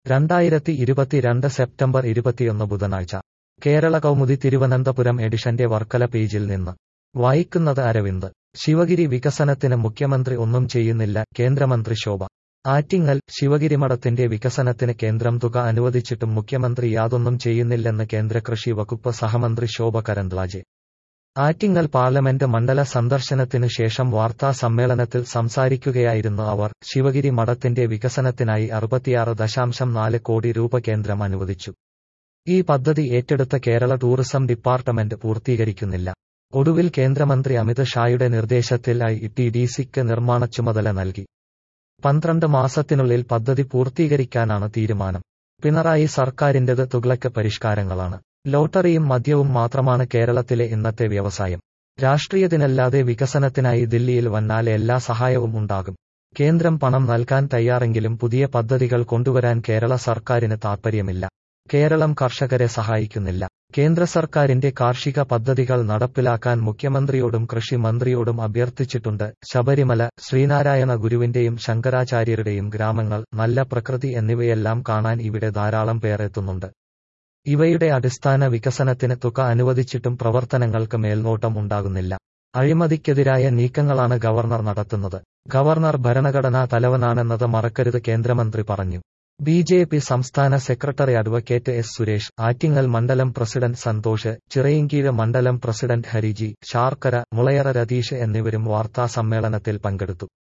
2022 September 21 ബുധനാഴ്ച കേരള കൗമുദി തിരുവനന്തപുരം എഡിഷന്റെ വർക്കല പേജിൽ നിന്ന് വായിക്കുന്നത് അരവിന്ദ്. ശിവഗിരി വികസനത്തിന് മുഖ്യമന്ത്രി ഒന്നും ചെയ്യുന്നില്ല, കേന്ദ്രമന്ത്രി ശോഭ. ആറ്റിങ്ങൽ. ശിവഗിരി മഠത്തിന്റെ വികസനത്തിന് കേന്ദ്രം തുക അനുവദിച്ചിട്ടും മുഖ്യമന്ത്രി യാതൊന്നും ചെയ്യുന്നില്ലെന്ന് കേന്ദ്ര കൃഷി വകുപ്പ് സഹമന്ത്രി ശോഭ കരന്ദ്ലാജെ. ആറ്റിങ്ങൽ പാർലമെന്റ് മണ്ഡല സന്ദർശനത്തിനു ശേഷം വാർത്താ സമ്മേളനത്തിൽ സംസാരിക്കുകയായിരുന്നു അവർ. ശിവഗിരി മഠത്തിന്റെ വികസനത്തിനായി 66.4 കോടി രൂപ കേന്ദ്രം അനുവദിച്ചു. ഈ പദ്ധതി ഏറ്റെടുത്ത കേരള ടൂറിസം ഡിപ്പാർട്ട്മെന്റ് പൂർത്തീകരിക്കുന്നില്ല. ഒടുവിൽ കേന്ദ്രമന്ത്രി അമിത് ഷായുടെ നിർദ്ദേശത്തിൽ ITDCക്ക് നിർമ്മാണ ചുമതല നൽകി. 12 മാസത്തിനുള്ളിൽ പദ്ധതി പൂർത്തീകരിക്കാനാണ് തീരുമാനം. പിണറായി സർക്കാരിന്റേത് തുഗ്ലക്ക് പരിഷ്കാരങ്ങളാണ്. ലോട്ടറിയും മദ്യവും മാത്രമാണ് കേരളത്തിലെ ഇന്നത്തെ വ്യവസായം. രാഷ്ട്രീയത്തിനല്ലാതെ വികസനത്തിനായി ദില്ലിയിൽ വന്നാൽ എല്ലാ സഹായവും ഉണ്ടാകും. കേന്ദ്രം പണം നൽകാൻ തയ്യാറെങ്കിലും പുതിയ പദ്ധതികൾ കൊണ്ടുവരാൻ കേരള സർക്കാരിന് താൽപ്പര്യമില്ല. കേരളം കർഷകരെ സഹായിക്കുന്നില്ല. കേന്ദ്ര സർക്കാരിന്റെ കാർഷിക പദ്ധതികൾ നടപ്പിലാക്കാൻ മുഖ്യമന്ത്രിയോടും കൃഷി മന്ത്രിയോടും അഭ്യർത്ഥിച്ചിട്ടുണ്ട്. ശബരിമല, ശ്രീനാരായണ ഗുരുവിന്റെയും ശങ്കരാചാര്യരുടെയും ഗ്രാമങ്ങൾ, നല്ല പ്രകൃതി എന്നിവയെല്ലാം കാണാൻ ഇവിടെ ധാരാളം പേർ എത്തുന്നുണ്ട്. ഇവയുടെ അടിസ്ഥാന വികസനത്തിന് തുക അനുവദിച്ചിട്ടും പ്രവർത്തനങ്ങൾക്ക് മേൽനോട്ടം ഉണ്ടാകുന്നില്ല. അഴിമതിക്കെതിരായ നീക്കങ്ങളാണ് ഗവർണർ നടത്തുന്നത്. ഗവർണർ ഭരണഘടനാ തലവനാണെന്നത് മറക്കരുത്, കേന്ദ്രമന്ത്രി പറഞ്ഞു. BJP സംസ്ഥാന secretary advocate S. Suresh, Attingal മണ്ഡലം പ്രസിഡന്റ് സന്തോഷ്, ചിറയിൻകീഴ് മണ്ഡലം പ്രസിഡന്റ് ഹരിജി, ശാർക്കര, മുളയറ രതീഷ് എന്നിവരും വാർത്താ സമ്മേളനത്തിൽ പങ്കെടുത്തു.